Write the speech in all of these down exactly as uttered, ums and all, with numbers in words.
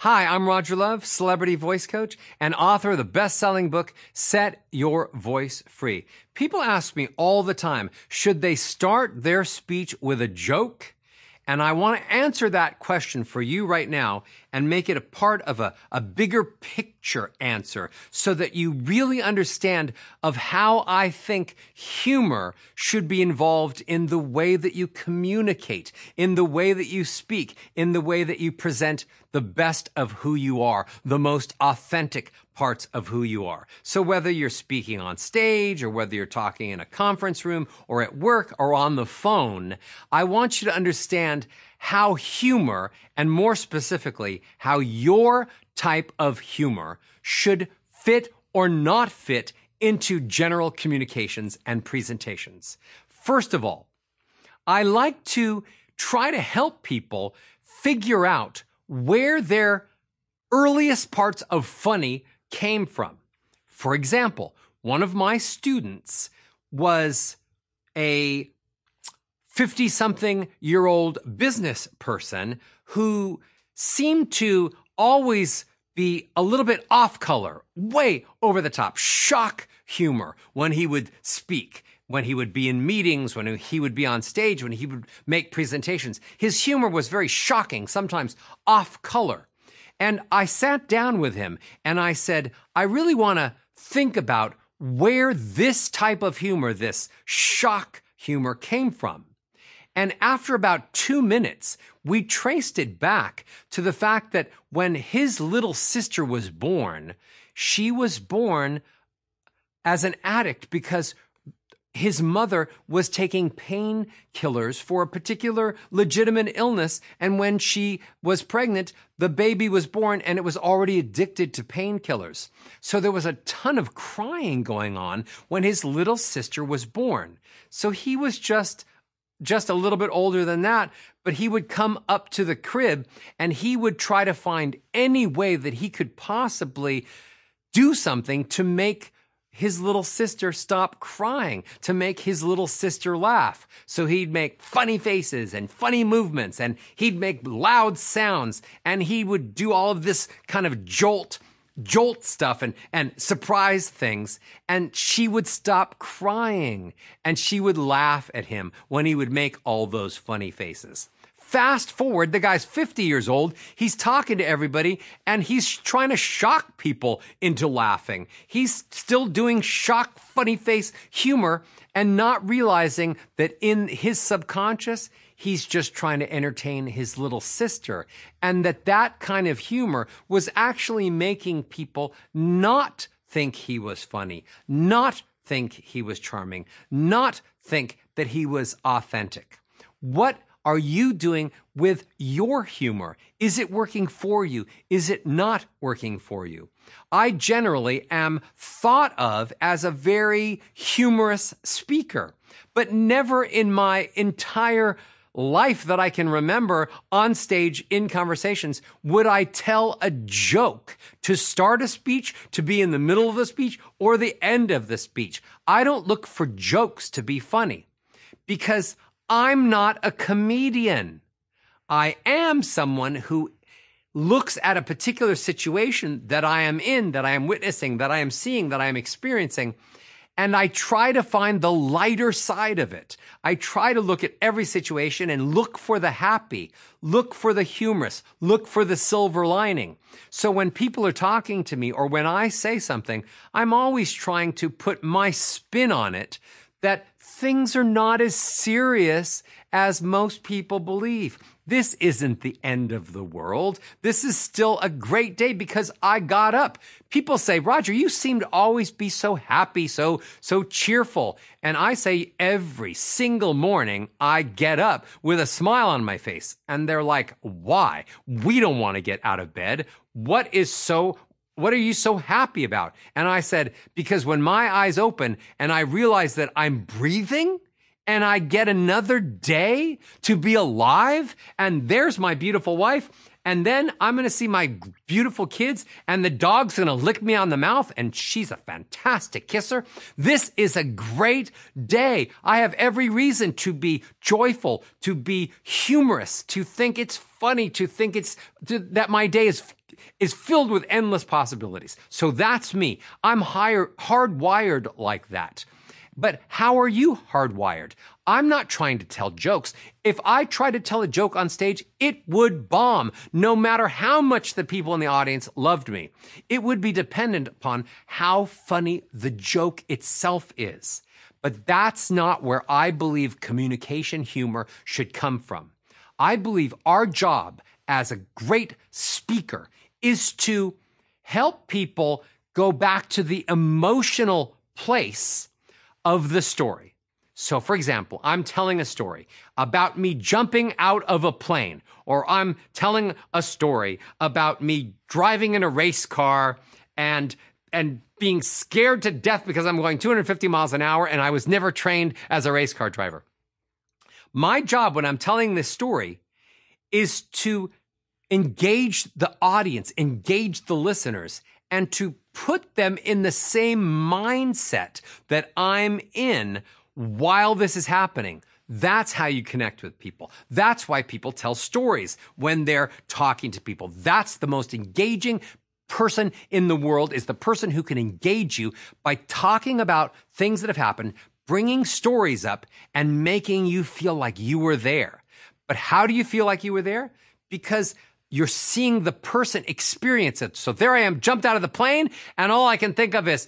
Hi, I'm Roger Love, celebrity voice coach and author of the best-selling book, Set Your Voice Free. People ask me all the time, should they start their speech with a joke? And I want to answer that question for you right now and make it a part of a, a bigger picture answer so that you really understand of how I think humor should be involved in the way that you communicate, in the way that you speak, in the way that you present the best of who you are, the most authentic parts of who you are. So whether you're speaking on stage or whether you're talking in a conference room or at work or on the phone, I want you to understand how humor, and more specifically, how your type of humor should fit or not fit into general communications and presentations. First of all, I like to try to help people figure out where their earliest parts of funny came from. For example, one of my students was a fifty-something-year-old business person who seemed to always be a little bit off color, way over the top, shock humor when he would speak, when he would be in meetings, when he would be on stage, when he would make presentations. His humor was very shocking, sometimes off color. And I sat down with him and I said, I really want to think about where this type of humor, this shock humor, came from. And after about two minutes, we traced it back to the fact that when his little sister was born, she was born as an addict because his mother was taking painkillers for a particular legitimate illness. And when she was pregnant, the baby was born and it was already addicted to painkillers. So there was a ton of crying going on when his little sister was born. So he was just just a little bit older than that, but he would come up to the crib and he would try to find any way that he could possibly do something to make his little sister stop crying, to make his little sister laugh. So he'd make funny faces and funny movements, and he'd make loud sounds, and he would do all of this kind of jolt jolt stuff and, and surprise things, and she would stop crying, and she would laugh at him when he would make all those funny faces. Fast forward, the guy's fifty years old, he's talking to everybody, and he's trying to shock people into laughing. He's still doing shock, funny face humor and not realizing that in his subconscious, he's just trying to entertain his little sister, and that that kind of humor was actually making people not think he was funny, not think he was charming, not think that he was authentic. What are you doing with your humor? Is it working for you? Is it not working for you? I generally am thought of as a very humorous speaker, but never in my entire life that I can remember on stage in conversations would I tell a joke to start a speech, to be in the middle of the speech, or the end of the speech. I don't look for jokes to be funny because I'm not a comedian. I am someone who looks at a particular situation that I am in, that I am witnessing, that I am seeing, that I am experiencing, and I try to find the lighter side of it. I try to look at every situation and look for the happy, look for the humorous, look for the silver lining. So when people are talking to me or when I say something, I'm always trying to put my spin on it, that things are not as serious as most people believe. This isn't the end of the world. This is still a great day because I got up. People say, Roger, you seem to always be so happy, so, so cheerful. And I say every single morning I get up with a smile on my face. And they're like, why? We don't want to get out of bed. What is so What are you so happy about? And I said, because when my eyes open and I realize that I'm breathing and I get another day to be alive, and there's my beautiful wife, And then I'm going to see my beautiful kids, and the dog's going to lick me on the mouth, and she's a fantastic kisser. This is a great day. I have every reason to be joyful, to be humorous, to think it's funny, to think it's to, that my day is is filled with endless possibilities. So that's me. I'm higher, hardwired like that. But how are you hardwired? I'm not trying to tell jokes. If I tried to tell a joke on stage, it would bomb, no matter how much the people in the audience loved me. It would be dependent upon how funny the joke itself is. But that's not where I believe communication humor should come from. I believe our job as a great speaker is to help people go back to the emotional place of the story. So, for example, I'm telling a story about me jumping out of a plane, or I'm telling a story about me driving in a race car and and being scared to death because I'm going two hundred fifty miles an hour and I was never trained as a race car driver. My job when I'm telling this story is to engage the audience, engage the listeners, and to put them in the same mindset that I'm in while this is happening. That's how you connect with people. That's why people tell stories when they're talking to people. That's the most engaging person in the world, is the person who can engage you by talking about things that have happened, bringing stories up, and making you feel like you were there. But how do you feel like you were there? Because you're seeing the person experience it. So there I am, jumped out of the plane, and all I can think of is,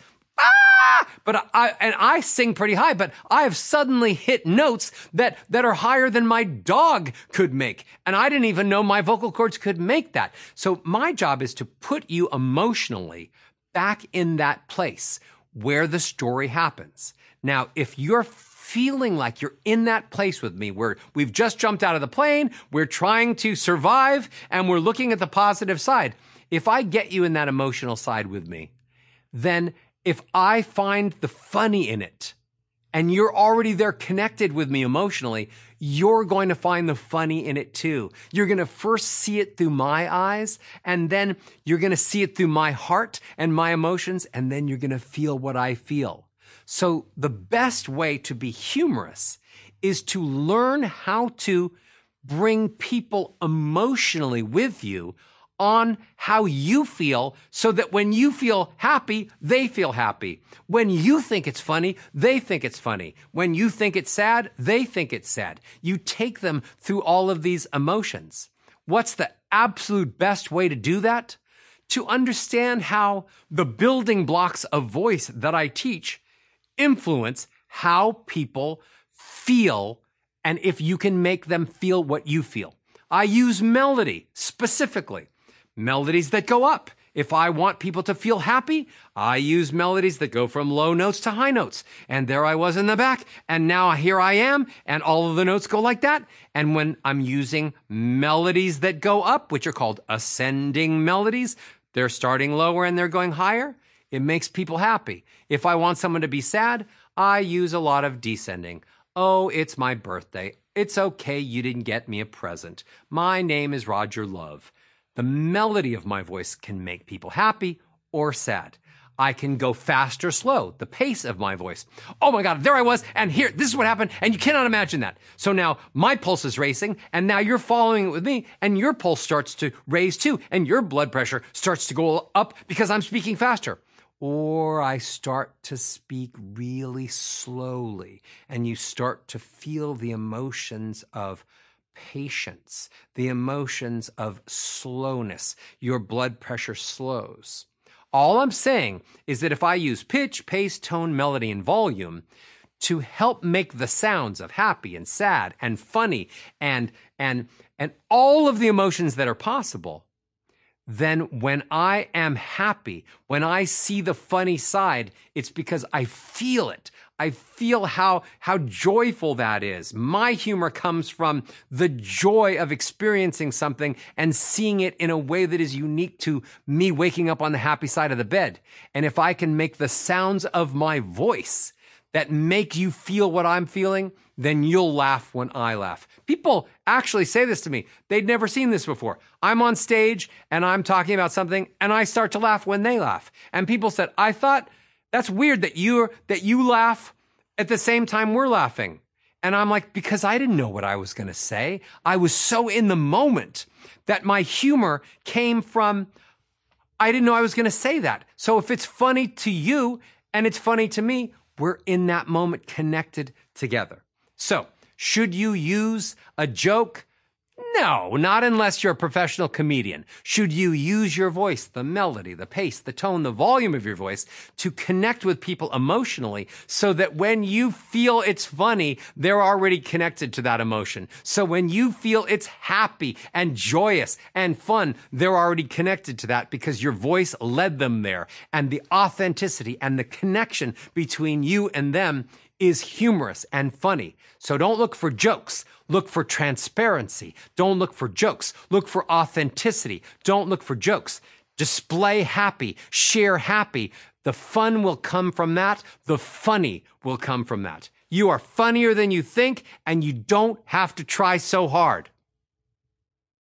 ah! But I, and I sing pretty high, but I have suddenly hit notes that, that are higher than my dog could make. And I didn't even know my vocal cords could make that. So my job is to put you emotionally back in that place where the story happens. Now, if you're feeling like you're in that place with me where we've just jumped out of the plane, we're trying to survive, and we're looking at the positive side. If I get you in that emotional side with me, then if I find the funny in it and you're already there connected with me emotionally, you're going to find the funny in it too. You're going to first see it through my eyes, and then you're going to see it through my heart and my emotions, and then you're going to feel what I feel. So the best way to be humorous is to learn how to bring people emotionally with you on how you feel, so that when you feel happy, they feel happy. When you think it's funny, they think it's funny. When you think it's sad, they think it's sad. You take them through all of these emotions. What's the absolute best way to do that? To understand how the building blocks of voice that I teach influence how people feel, and if you can make them feel what you feel. I use melody specifically, melodies that go up. If I want people to feel happy, I use melodies that go from low notes to high notes. And there I was in the back, and now here I am, and all of the notes go like that. And when I'm using melodies that go up, which are called ascending melodies, they're starting lower and they're going higher. It makes people happy. If I want someone to be sad, I use a lot of descending. Oh, it's my birthday. It's okay, you didn't get me a present. My name is Roger Love. The melody of my voice can make people happy or sad. I can go fast or slow, the pace of my voice. Oh my God, there I was, and here, this is what happened, and you cannot imagine that. So now my pulse is racing, and now you're following it with me, and your pulse starts to raise too, and your blood pressure starts to go up because I'm speaking faster. Or I start to speak really slowly, and you start to feel the emotions of patience, the emotions of slowness. Your blood pressure slows. All I'm saying is that if I use pitch, pace, tone, melody, and volume to help make the sounds of happy and sad and funny and and and all of the emotions that are possible, then when I am happy, when I see the funny side, it's because I feel it. I feel how, how joyful that is. My humor comes from the joy of experiencing something and seeing it in a way that is unique to me waking up on the happy side of the bed. And if I can make the sounds of my voice that make you feel what I'm feeling, then you'll laugh when I laugh. People actually say this to me. They'd never seen this before. I'm on stage and I'm talking about something and I start to laugh when they laugh. And people said, I thought that's weird that you that you laugh at the same time we're laughing. And I'm like, because I didn't know what I was going to say. I was so in the moment that my humor came from, I didn't know I was going to say that. So if it's funny to you and it's funny to me, we're in that moment connected together. So should you use a joke? No, not unless you're a professional comedian. Should you use your voice, the melody, the pace, the tone, the volume of your voice to connect with people emotionally so that when you feel it's funny, they're already connected to that emotion. So when you feel it's happy and joyous and fun, they're already connected to that because your voice led them there. And the authenticity and the connection between you and them is humorous and funny. So don't look for jokes. Look for transparency. Don't look for jokes. Look for authenticity. Don't look for jokes. Display happy. Share happy. The fun will come from that. The funny will come from that. You are funnier than you think, and you don't have to try so hard.